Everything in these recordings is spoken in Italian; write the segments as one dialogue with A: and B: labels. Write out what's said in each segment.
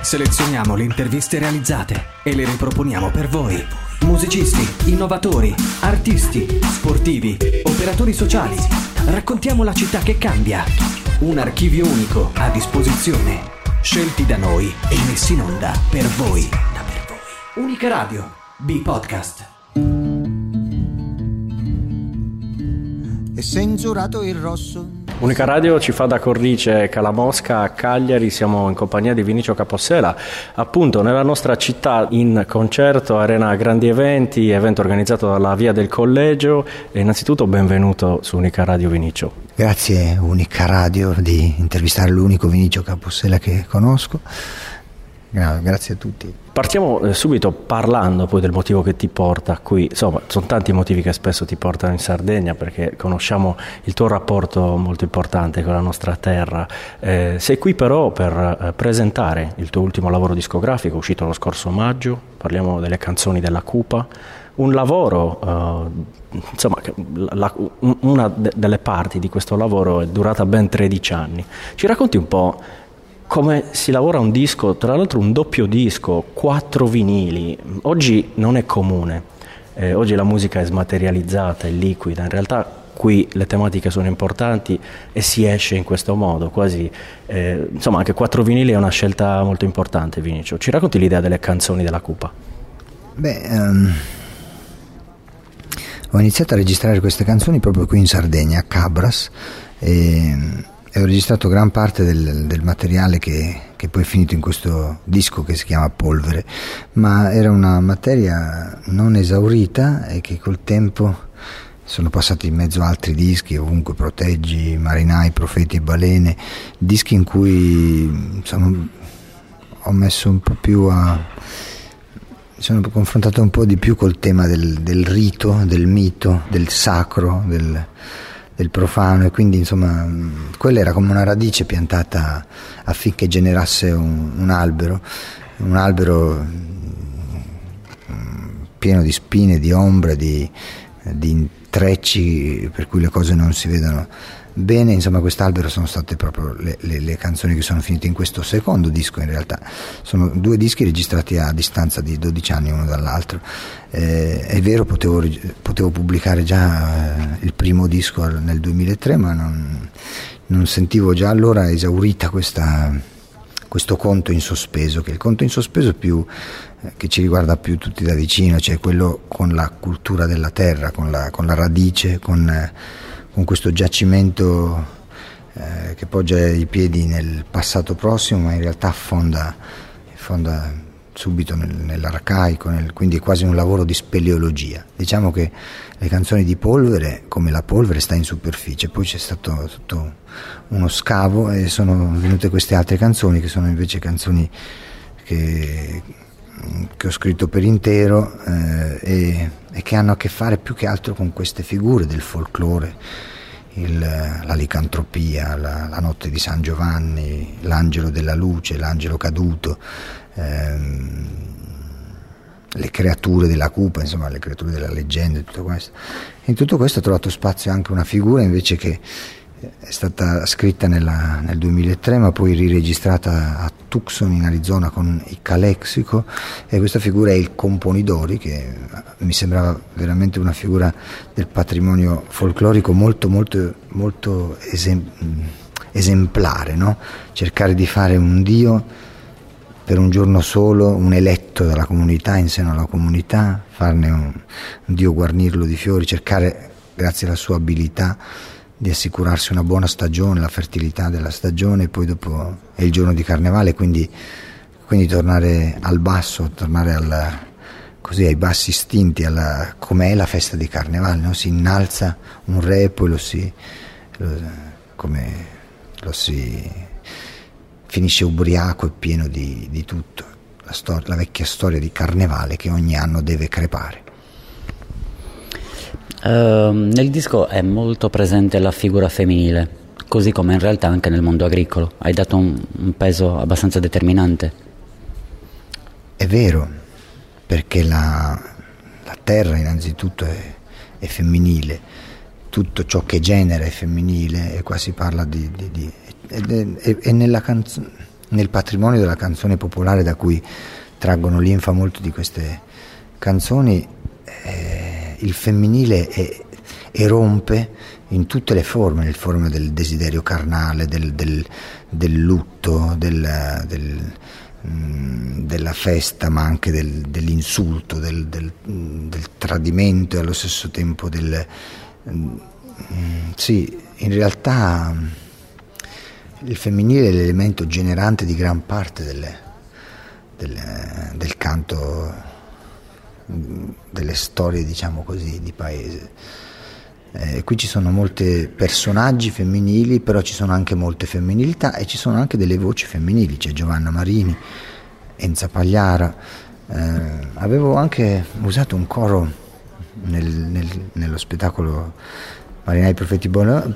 A: Selezioniamo le interviste realizzate e le riproponiamo per voi. Musicisti, innovatori, artisti, sportivi, operatori sociali. Raccontiamo la città che cambia. Un archivio unico a disposizione. Scelti da noi e messi in onda per voi. Unica Radio, B-Podcast.
B: E censurato il rosso.
C: Unica Radio ci fa da cornice Calamosca a Cagliari, siamo in compagnia di Vinicio Capossela, appunto nella nostra città in concerto, arena grandi eventi, evento organizzato dalla Via del Collegio. E innanzitutto benvenuto su Unica Radio, Vinicio.
B: Grazie Unica Radio di intervistare l'unico Vinicio Capossela che conosco. Grazie a tutti.
C: Partiamo subito parlando poi del motivo che ti porta qui. Insomma, sono tanti motivi che spesso ti portano in Sardegna, perché conosciamo il tuo rapporto molto importante con la nostra terra. Sei qui però per presentare il tuo ultimo lavoro discografico uscito lo scorso maggio. Parliamo delle canzoni della Cupa, un lavoro insomma, una delle parti di questo lavoro è durata ben 13 anni. Ci racconti un po' come si lavora un disco, tra l'altro un doppio disco, 4 vinili? Oggi non è comune, oggi la musica è smaterializzata, è liquida, in realtà qui le tematiche sono importanti e si esce in questo modo, quasi, insomma anche 4 vinili è una scelta molto importante, Vinicio. Ci racconti l'idea delle canzoni della Cupa?
B: Ho iniziato a registrare queste canzoni proprio qui in Sardegna, a Cabras, e ho registrato gran parte del materiale che poi è finito in questo disco che si chiama Polvere, ma era una materia non esaurita e che col tempo sono passati in mezzo altri dischi, Ovunque Proteggi, Marinai, Profeti e Balene, dischi in cui ho messo un po' più sono confrontato un po' di più col tema del rito, del mito, del sacro, del profano, e quindi insomma quella era come una radice piantata affinché generasse un albero pieno di spine, di ombre, di intrecci per cui le cose non si vedono bene. Insomma, quest'albero sono state proprio le canzoni che sono finite in questo secondo disco. In realtà sono 2 dischi registrati a distanza di 12 anni uno dall'altro. È vero, potevo pubblicare già il primo disco nel 2003, ma non sentivo già allora esaurita questo conto in sospeso, che è il conto in sospeso più che ci riguarda più tutti da vicino, cioè quello con la cultura della terra, con la radice, con questo giacimento che poggia i piedi nel passato prossimo, ma in realtà affonda subito nell'arcaico, quindi è quasi un lavoro di speleologia. Diciamo che le canzoni di Polvere, come la polvere, sta in superficie, poi c'è stato tutto uno scavo e sono venute queste altre canzoni che sono invece canzoni che ho scritto per intero e che hanno a che fare più che altro con queste figure del folklore, la licantropia, la notte di San Giovanni, l'angelo della luce, l'angelo caduto, le creature della Cupa, insomma le creature della leggenda, tutto questo. In tutto questo ho trovato spazio anche una figura invece che è stata scritta nel 2003, ma poi riregistrata a Tucson in Arizona con il Calexico, e questa figura è il Componidori, che mi sembrava veramente una figura del patrimonio folclorico molto molto molto esemplare, no? Cercare di fare un Dio per un giorno solo, un eletto dalla comunità, in seno alla comunità, farne un Dio, guarnirlo di fiori, cercare grazie alla sua abilità di assicurarsi una buona stagione, la fertilità della stagione, e poi dopo è il giorno di Carnevale, quindi tornare al basso, tornare così ai bassi istinti, come è la festa di Carnevale, no? Si innalza un re e poi lo si finisce ubriaco e pieno di tutto, la vecchia storia di Carnevale che ogni anno deve crepare.
D: Nel disco è molto presente la figura femminile, così come in realtà anche nel mondo agricolo. Hai dato un peso abbastanza determinante.
B: È vero, perché la terra innanzitutto è femminile, tutto ciò che genera è femminile, e qua si parla e nella canzone nel patrimonio della canzone popolare da cui traggono linfa molto di queste canzoni, il femminile erompe in tutte le forme del desiderio carnale, del lutto, della festa, ma anche dell'insulto, del tradimento, e allo stesso tempo sì, in realtà il femminile è l'elemento generante di gran parte del canto, delle storie, diciamo così, di paese. Qui ci sono molti personaggi femminili, però ci sono anche molte femminilità e ci sono anche delle voci femminili. C'è Giovanna Marini, Enza Pagliara. Avevo anche usato un coro nello spettacolo Marinai Profeti Baleni,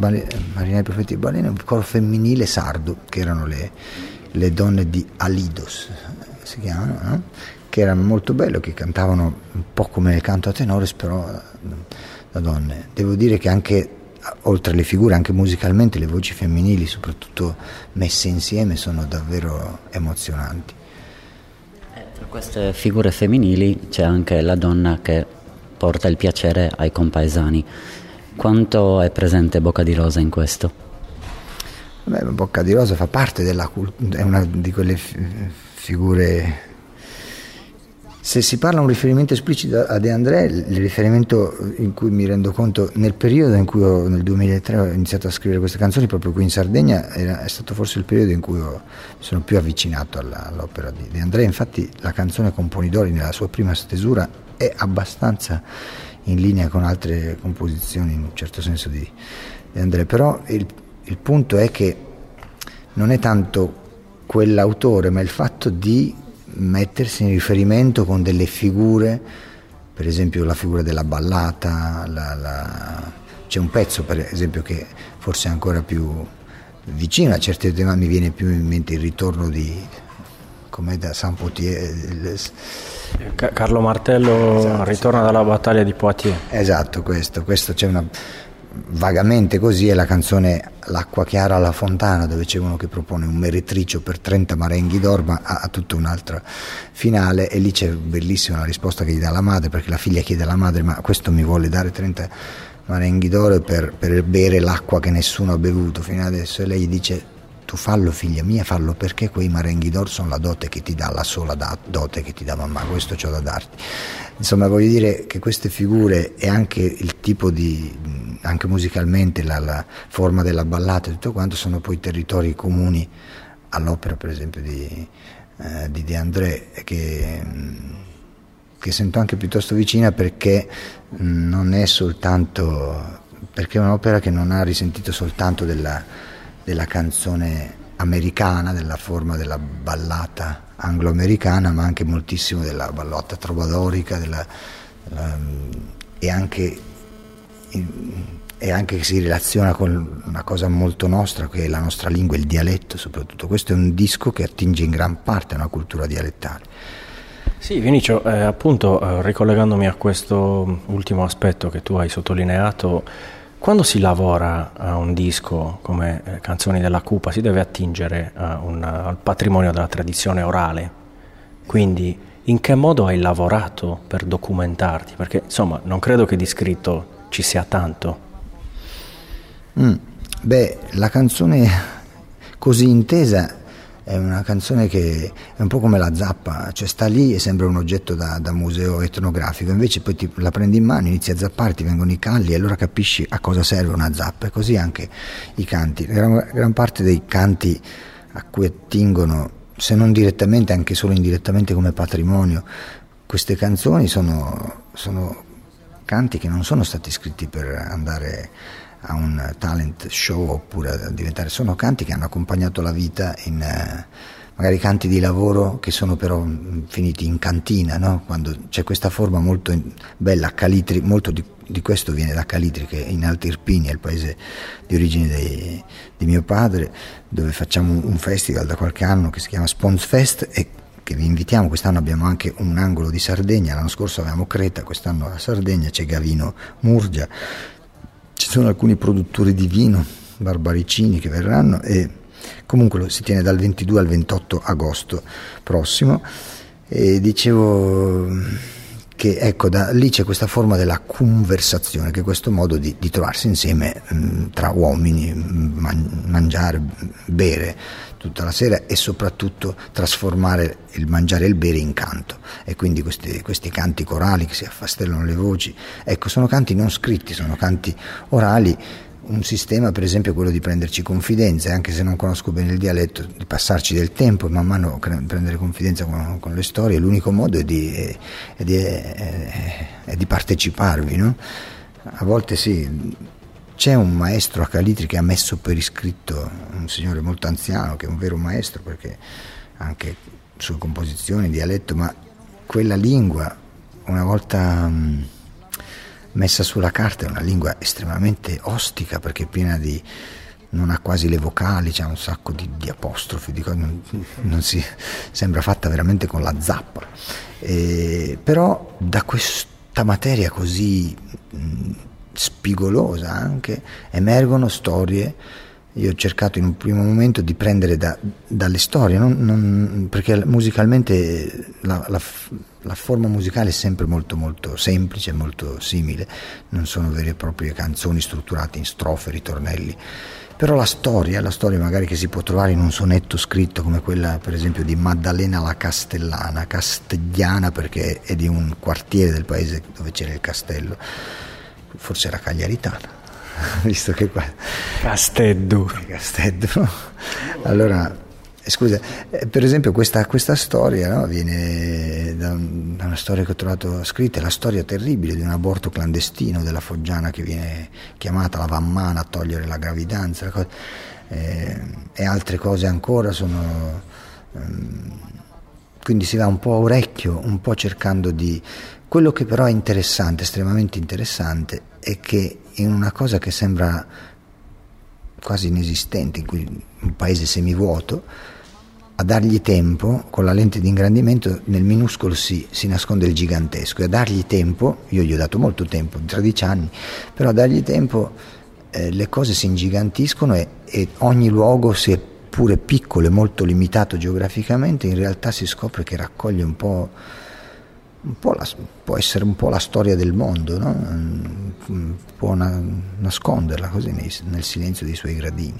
B: un coro femminile sardo, che erano le donne di Alidos, si chiamano, no? Che era molto bello, che cantavano un po' come nel canto a tenores, però da donne. Devo dire che anche, oltre alle figure, anche musicalmente le voci femminili, soprattutto messe insieme, sono davvero emozionanti.
D: Tra queste figure femminili c'è anche la donna che porta il piacere ai compaesani. Quanto è presente Bocca di Rosa in questo?
B: Beh, Bocca di Rosa fa parte della cultura, è una di quelle figure. Se si parla un riferimento esplicito a De André, il riferimento in cui mi rendo conto, nel periodo in cui nel 2003 ho iniziato a scrivere queste canzoni, proprio qui in Sardegna, è stato forse il periodo in cui mi sono più avvicinato all'opera di De André. Infatti la canzone con Polidori nella sua prima stesura è abbastanza in linea con altre composizioni, in un certo senso, di De André, però il punto è che non è tanto quell'autore, ma il fatto di mettersi in riferimento con delle figure, per esempio la figura della ballata, c'è un pezzo per esempio che forse è ancora più vicino a certi temi, mi viene più in mente il ritorno di, come da Saint-Potier,
C: Carlo Martello, esatto, ritorna dalla battaglia di Poitiers.
B: Esatto, questo c'è vagamente così, è la canzone L'acqua chiara alla fontana, dove c'è uno che propone un meretricio per 30 marenghi d'oro, ma ha tutto un altro finale, e lì c'è bellissima la risposta che gli dà la madre, perché la figlia chiede alla madre: ma questo mi vuole dare 30 marenghi d'oro per bere l'acqua che nessuno ha bevuto fino adesso? E lei gli dice: tu fallo, figlia mia, fallo, perché quei marenghi d'oro sono la dote che ti dà, la sola dote che ti dà mamma, questo c'ho da darti. Insomma, voglio dire che queste figure, e anche il tipo anche musicalmente la forma della ballata e tutto quanto, sono poi territori comuni all'opera, per esempio, di De André, che sento anche piuttosto vicina, perché non è soltanto, perché è un'opera che non ha risentito soltanto della canzone americana, della forma della ballata anglo-americana, ma anche moltissimo della ballata trovadorica, e anche che si relaziona con una cosa molto nostra, che è la nostra lingua, il dialetto soprattutto. Questo è un disco che attinge in gran parte a una cultura dialettale.
C: Sì, Vinicio, appunto, ricollegandomi a questo ultimo aspetto che tu hai sottolineato, quando si lavora a un disco come Canzoni della Cupa si deve attingere al patrimonio della tradizione orale. Quindi in che modo hai lavorato per documentarti? Perché insomma non credo che di scritto ci sia tanto.
B: Beh, la canzone così intesa è una canzone che è un po' come la zappa, cioè sta lì e sembra un oggetto da museo etnografico, invece poi la prendi in mano, inizi a zappare, ti vengono i calli e allora capisci a cosa serve una zappa. E così anche i canti, gran parte dei canti a cui attingono, se non direttamente, anche solo indirettamente come patrimonio, queste canzoni sono canti che non sono stati scritti per andare a un talent show oppure a diventare, sono canti che hanno accompagnato la vita, in magari canti di lavoro che sono però finiti in cantina, no? Quando c'è questa forma molto bella a Calitri, molto di questo viene da Calitri, che in Alta Irpinia è il paese di origine di mio padre, dove facciamo un festival da qualche anno che si chiama Spons Fest e che vi invitiamo. Quest'anno abbiamo anche un angolo di Sardegna, l'anno scorso avevamo Creta, quest'anno la Sardegna, c'è Gavino Murgia, ci sono alcuni produttori di vino barbaricini che verranno, e Comunque si tiene dal 22 al 28 agosto prossimo, e dicevo che ecco, da lì c'è questa forma della conversazione, che è questo modo di trovarsi insieme tra uomini, mangiare, bere tutta la sera, e soprattutto trasformare il mangiare e il bere in canto, e quindi questi canti corali che si affastellano le voci, ecco, sono canti non scritti, sono canti orali. Un sistema, per esempio, quello di prenderci confidenza, anche se non conosco bene il dialetto, di passarci del tempo e man mano prendere confidenza con le storie. L'unico modo è di parteciparvi, no? A volte sì, c'è un maestro a Calitri che ha messo per iscritto, un signore molto anziano che è un vero maestro, perché anche sue composizioni, dialetto, ma quella lingua una volta messa sulla carta è una lingua estremamente ostica, perché è piena di, non ha quasi le vocali, c'ha un sacco di apostrofi, di cose, non si sembra fatta veramente con la zappa, però da questa materia così spigolosa anche emergono storie. Io ho cercato in un primo momento di prendere dalle storie, perché musicalmente la forma musicale è sempre molto molto semplice, molto simile, non sono vere e proprie canzoni strutturate in strofe, ritornelli, però la storia magari che si può trovare in un sonetto scritto come quella per esempio di Maddalena la Castellana, castigliana perché è di un quartiere del paese dove c'era il castello, forse era Cagliaritana, visto che qua
C: Casteddu.
B: Allora, scusa, per esempio questa storia, no, viene da una storia che ho trovato scritta, è la storia terribile di un aborto clandestino della Foggiana che viene chiamata la Vammana a togliere la gravidanza, e altre cose ancora sono, quindi si va un po' a orecchio, un po' cercando di. Quello che però è interessante, estremamente interessante, è che in una cosa che sembra quasi inesistente, in cui un paese semivuoto, a dargli tempo, con la lente di ingrandimento, nel minuscolo si nasconde il gigantesco, e a dargli tempo, io gli ho dato molto tempo, 13 anni, però a dargli tempo le cose si ingigantiscono, e ogni luogo, seppure piccolo e molto limitato geograficamente, in realtà si scopre che raccoglie un po' può essere un po' la storia del mondo, no? Può nasconderla così nel silenzio dei suoi gradini.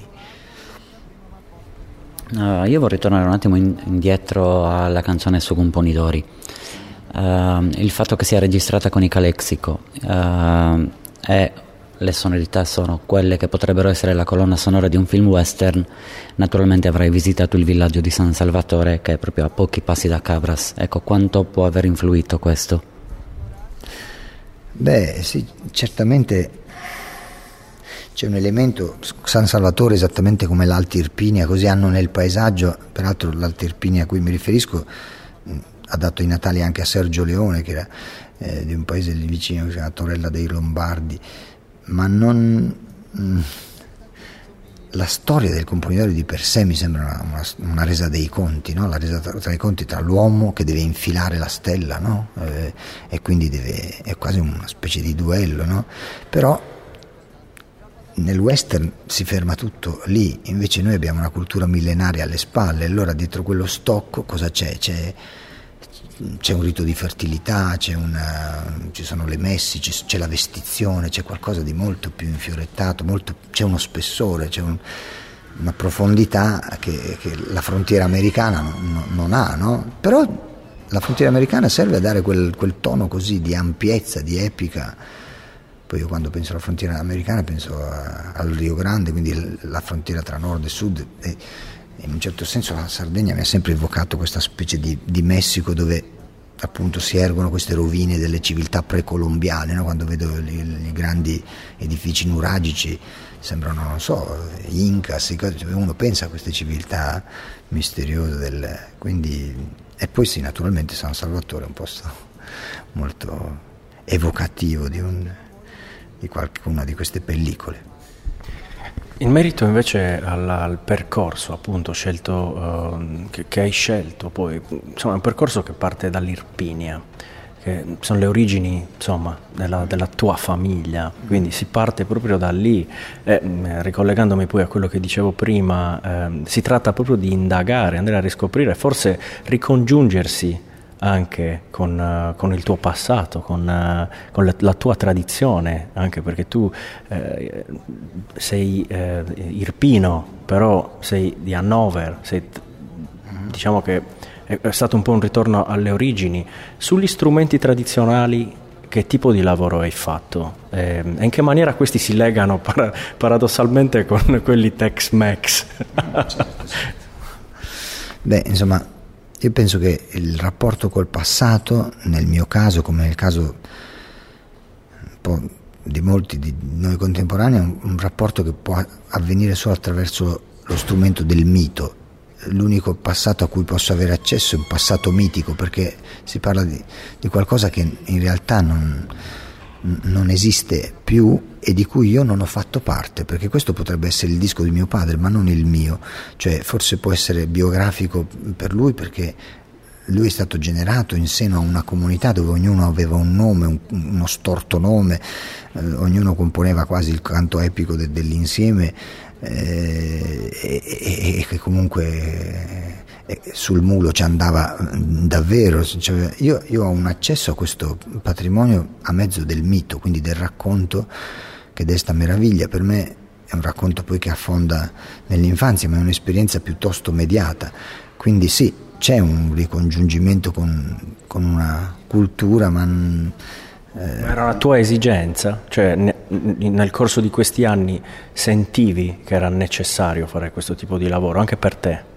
D: Io vorrei tornare un attimo indietro alla canzone Su Componidori. Il fatto che sia registrata con i Calexico e le sonorità sono quelle che potrebbero essere la colonna sonora di un film western. Naturalmente avrai visitato il villaggio di San Salvatore, che è proprio a pochi passi da Cabras. Ecco, quanto può aver influito questo?
B: Beh sì, certamente c'è un elemento. San Salvatore, esattamente come l'Alta Irpinia, così hanno nel paesaggio, peraltro l'Alta Irpinia a cui mi riferisco ha dato i natali anche a Sergio Leone, che era di un paese lì vicino che si chiama Torella dei Lombardi, ma non. La storia del Componitore di per sé mi sembra una resa dei conti, no? La resa tra i conti tra l'uomo che deve infilare la stella, no? E quindi è quasi una specie di duello, no? Però nel western si ferma tutto lì, invece noi abbiamo una cultura millenaria alle spalle, allora dietro quello stocco cosa c'è? C'è un rito di fertilità, ci sono le messi, c'è la vestizione, c'è qualcosa di molto più infiorettato, c'è uno spessore, c'è una profondità che la frontiera americana non ha, no? Però la frontiera americana serve a dare quel tono così di ampiezza, di epica. Poi io quando penso alla frontiera americana penso al Rio Grande, quindi la frontiera tra nord e sud, e in un certo senso la Sardegna mi ha sempre evocato questa specie di Messico, dove appunto si ergono queste rovine delle civiltà precolombiane, no? Quando vedo i grandi edifici nuragici sembrano, non so, Incas, uno pensa a queste civiltà misteriose quindi. E poi sì, naturalmente San Salvatore è un posto molto evocativo di qualcuna di queste pellicole.
C: In merito invece al percorso appunto scelto, che hai scelto poi, insomma è un percorso che parte dall'Irpinia, che che sono le origini, insomma, della tua famiglia, quindi si parte proprio da lì. Ricollegandomi poi a quello che dicevo prima, si tratta proprio di indagare, andare a riscoprire, forse ricongiungersi anche con il tuo passato, con la tua tradizione, anche perché tu sei irpino, però sei di Hannover, diciamo che è stato un po' un ritorno alle origini. Sugli strumenti tradizionali, che tipo di lavoro hai fatto? E in che maniera questi si legano paradossalmente con quelli Tex-Mex?
B: Beh, insomma, io penso che il rapporto col passato, nel mio caso, come nel caso un po' di molti di noi contemporanei, è un rapporto che può avvenire solo attraverso lo strumento del mito. L'unico passato a cui posso avere accesso è un passato mitico, perché si parla di qualcosa che in realtà non esiste più e di cui io non ho fatto parte, perché questo potrebbe essere il disco di mio padre ma non il mio, cioè forse può essere biografico per lui perché lui è stato generato in seno a una comunità dove ognuno aveva un nome, uno storto nome, ognuno componeva quasi il canto epico dell'insieme, e che comunque sul mulo ci andava davvero, cioè, io ho un accesso a questo patrimonio a mezzo del mito, quindi del racconto che desta meraviglia. Per me è un racconto poi che affonda nell'infanzia, ma è un'esperienza piuttosto mediata, quindi sì, c'è un ricongiungimento con una cultura, ma
C: era una tua esigenza? Cioè nel corso di questi anni sentivi che era necessario fare questo tipo di lavoro anche per te?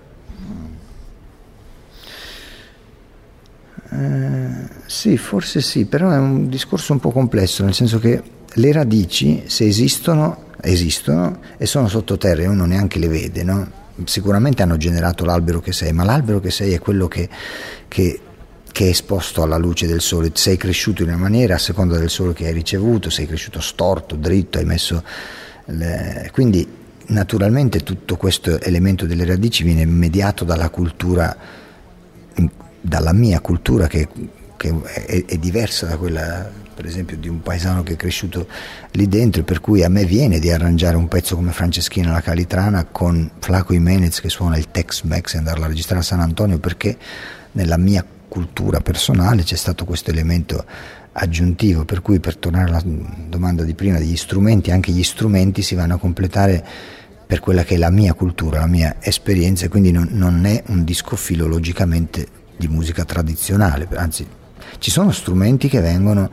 B: Sì, forse sì, però è un discorso un po' complesso, nel senso che le radici, se esistono e sono sottoterra e uno neanche le vede, no? Sicuramente hanno generato l'albero che sei, ma l'albero che sei è quello che è esposto alla luce del sole. Sei cresciuto in una maniera a seconda del sole che hai ricevuto, sei cresciuto storto, dritto, hai messo quindi naturalmente tutto questo elemento delle radici viene mediato dalla cultura, dalla mia cultura che è diversa da quella per esempio di un paesano che è cresciuto lì dentro, per cui a me viene di arrangiare un pezzo come Franceschina la Calitrana con Flaco Jiménez che suona il Tex-Mex e andarla a registrare a San Antonio, perché nella mia cultura personale c'è stato questo elemento aggiuntivo, per cui, per tornare alla domanda di prima degli strumenti, anche gli strumenti si vanno a completare per quella che è la mia cultura, la mia esperienza, e quindi non è un disco filologicamente di musica tradizionale, anzi ci sono strumenti che vengono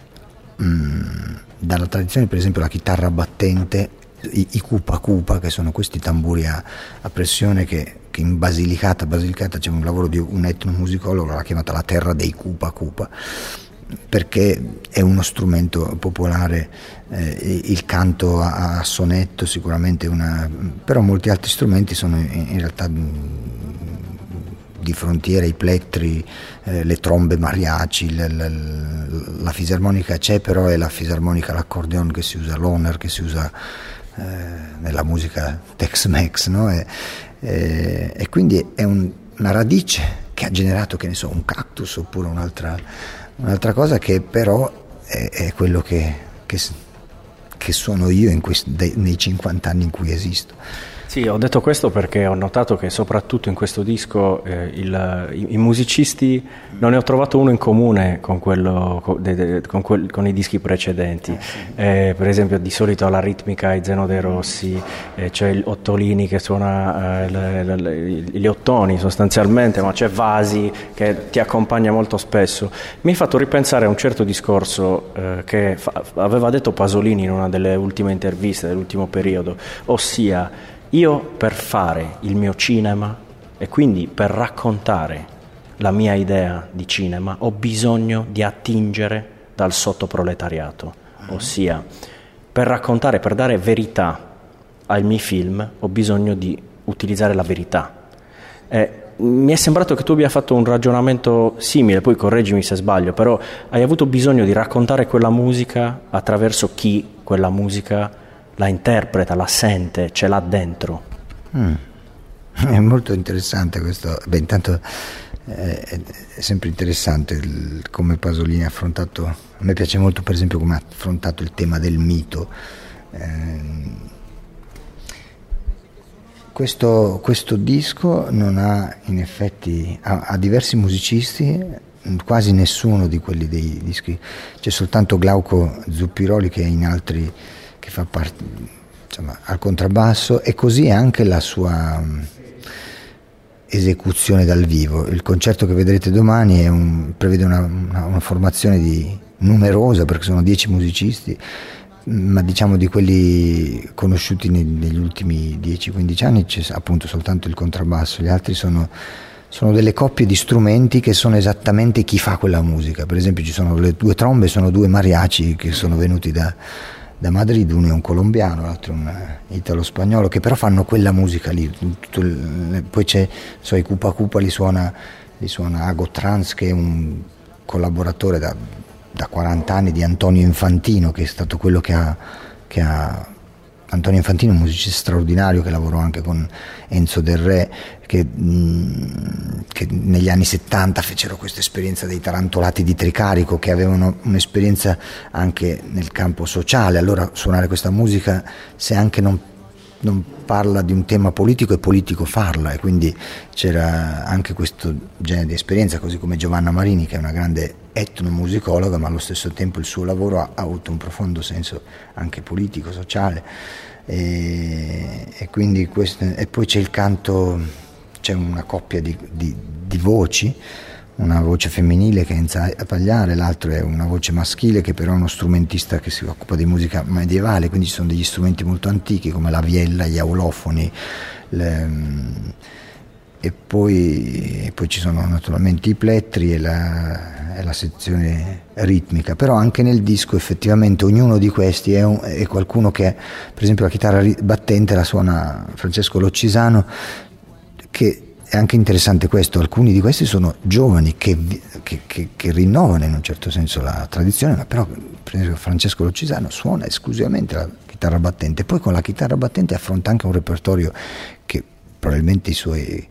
B: dalla tradizione, per esempio la chitarra battente, i cupa cupa, che sono questi tamburi a pressione che in Basilicata c'è un lavoro di un etnomusicologo, l'ha chiamata la terra dei cupa cupa, perché è uno strumento popolare, il canto a sonetto sicuramente però molti altri strumenti sono in realtà di frontiera, i plettri, le trombe mariachi, la fisarmonica c'è, però è la fisarmonica, l'accordeon che si usa, l'honer che si usa nella musica Tex-Mex, no? E quindi è una radice che ha generato, che ne so, un cactus oppure un'altra cosa, che però è quello che sono io nei 50 anni in cui esisto.
C: Sì, ho detto questo perché ho notato che soprattutto in questo disco i musicisti, non ne ho trovato uno in comune con con i dischi precedenti. Per esempio di solito alla ritmica hai Zeno De Rossi, c'è il Ottolini che suona gli ottoni sostanzialmente, ma c'è Vasi che ti accompagna molto spesso. Mi hai fatto ripensare a un certo discorso che aveva detto Pasolini in una delle ultime interviste dell'ultimo periodo, ossia: io per fare il mio cinema e quindi per raccontare la mia idea di cinema ho bisogno di attingere dal sottoproletariato, ossia per raccontare, per dare verità ai miei film ho bisogno di utilizzare la verità. Mi è sembrato che tu abbia fatto un ragionamento simile, poi correggimi se sbaglio, però hai avuto bisogno di raccontare quella musica attraverso chi quella musica la interpreta, la sente, ce l'ha dentro.
B: È molto interessante questo. Beh, intanto è sempre interessante come Pasolini ha affrontato. A me piace molto per esempio come ha affrontato il tema del mito. Questo disco non ha, in effetti, ha diversi musicisti, quasi nessuno di quelli dei dischi, c'è soltanto Glauco Zuppiroli che è in altri, che fa parte, insomma, al contrabbasso, e così anche la sua esecuzione dal vivo. Il concerto che vedrete domani prevede una formazione numerosa, perché sono 10 musicisti, ma diciamo di quelli conosciuti negli ultimi 10-15 anni c'è appunto soltanto il contrabbasso, gli altri sono delle coppie di strumenti che sono esattamente chi fa quella musica. Per esempio ci sono le 2 trombe, sono 2 mariachi che sono venuti da Madrid, uno è un colombiano, l'altro è un italo-spagnolo, che però fanno quella musica lì. Poi c'è, i Cupa Cupa li suona Ago Trans, che è un collaboratore da 40 anni di Antonio Infantino, che è stato quello che ha Antonio Infantino, un musicista straordinario che lavorò anche con Enzo Del Re, che negli anni 70 fecero questa esperienza dei Tarantolati di Tricarico, che avevano un'esperienza anche nel campo sociale. Allora suonare questa musica, se anche non parla di un tema politico, è politico farla, e quindi c'era anche questo genere di esperienza, così come Giovanna Marini, che è una grande etnomusicologa, ma allo stesso tempo il suo lavoro ha avuto un profondo senso anche politico, sociale, e quindi e poi c'è il canto, c'è una coppia di voci, una voce femminile che è Enza Pagliare, l'altro è una voce maschile che però è uno strumentista che si occupa di musica medievale, quindi ci sono degli strumenti molto antichi come la viella, gli aulofoni, e poi ci sono naturalmente i plettri e la sezione ritmica. Però anche nel disco effettivamente ognuno di questi è qualcuno che, per esempio la chitarra battente la suona Francesco Loccisano, che è anche interessante questo, alcuni di questi sono giovani che rinnovano in un certo senso la tradizione, ma però per esempio Francesco Loccisano suona esclusivamente la chitarra battente, poi con la chitarra battente affronta anche un repertorio che probabilmente i suoi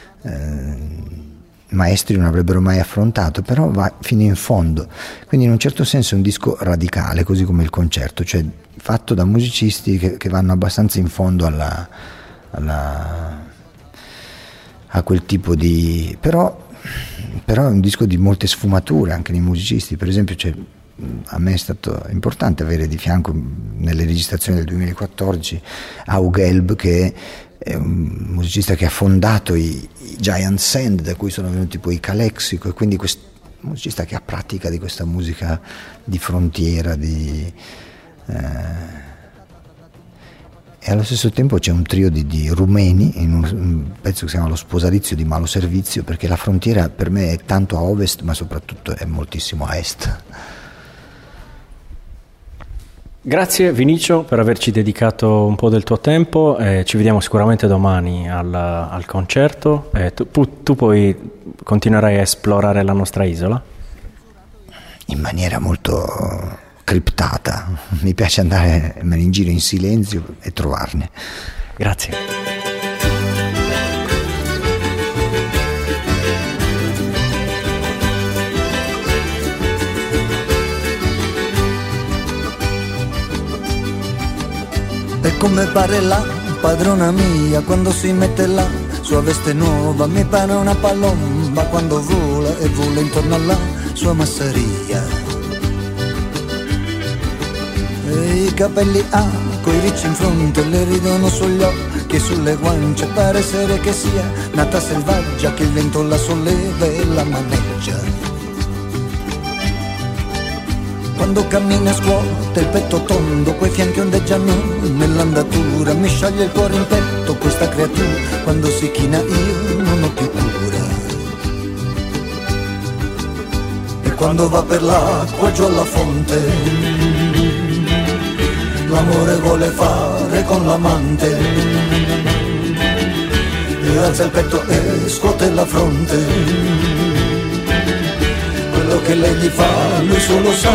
B: maestri non avrebbero mai affrontato, però va fino in fondo, quindi in un certo senso è un disco radicale, così come il concerto, cioè fatto da musicisti che vanno abbastanza in fondo a quel tipo di... però è un disco di molte sfumature anche nei musicisti. Per esempio a me è stato importante avere di fianco nelle registrazioni del 2014 Augelb, che è un musicista che ha fondato i Giant Sand, da cui sono venuti poi i Calexico, e quindi un musicista che ha pratica di questa musica di frontiera, e allo stesso tempo c'è un trio di rumeni in un pezzo che si chiama Lo sposalizio di Malo Servizio, perché la frontiera per me è tanto a ovest ma soprattutto è moltissimo a est.
C: Grazie Vinicio per averci dedicato un po' del tuo tempo, ci vediamo sicuramente domani al concerto, tu poi continuerai a esplorare la nostra isola?
B: In maniera molto criptata, mi piace andare in giro in silenzio e trovarne.
C: Grazie.
E: E come pare la padrona mia quando si mette la sua veste nuova, mi pare una palomba quando vola e vola intorno alla sua masseria. E i capelli coi ricci in fronte le ridono sugli occhi e sulle guance, pare essere che sia nata selvaggia, che il vento la solleva e la maneggia. Quando cammina scuote il petto tondo, quei fianchi ondeggiano nell'andatura, mi scioglie il cuore in petto questa creatura, quando si china io non ho più cura. E quando va per l'acqua giù alla fonte, l'amore vuole fare con l'amante, e alza il petto e scuote la fronte. Quello che lei gli fa lui solo sa.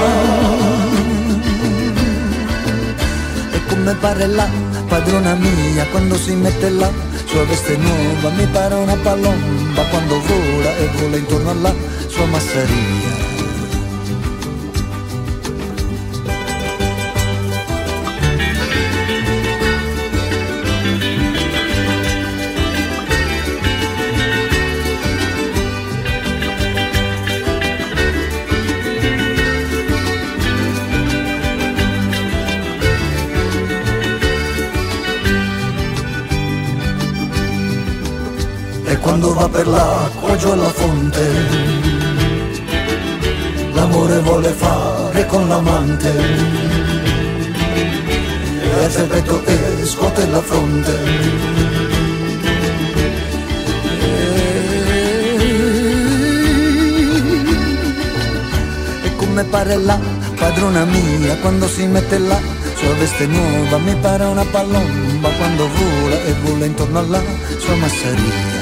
E: E come pare la padrona mia quando si mette la sua veste nuova, mi pare una palomba palomba quando vola e vola intorno alla sua masseria. E quando va per l'acqua giù alla fonte, l'amore vuole fare con l'amante, e alza il petto e scuote la fronte. E come pare la padrona mia quando si mette la sua veste nuova, mi pare una palomba quando vola e vola intorno alla sua masseria.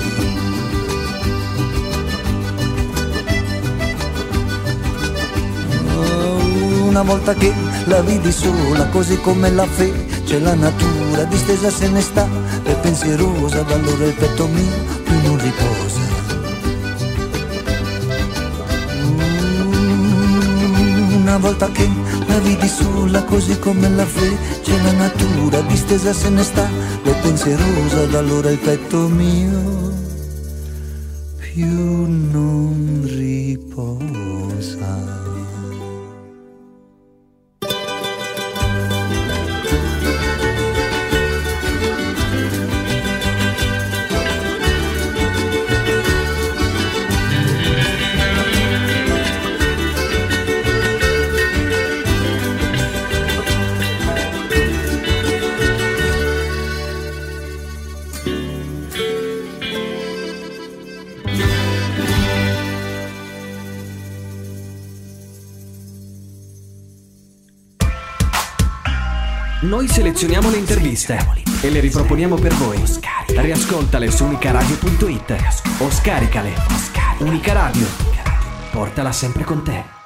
E: Una volta che la vidi sola, così come la fece la natura, distesa se ne sta e pensierosa, da allora il petto mio più non riposa. Una volta che la vidi sola, così come la fece la natura, distesa se ne sta e pensierosa, da allora il petto mio più non riposa.
A: Noi selezioniamo le interviste e le riproponiamo per voi. Riascoltale su unicaradio.it o scaricale. Unica Radio, portala sempre con te.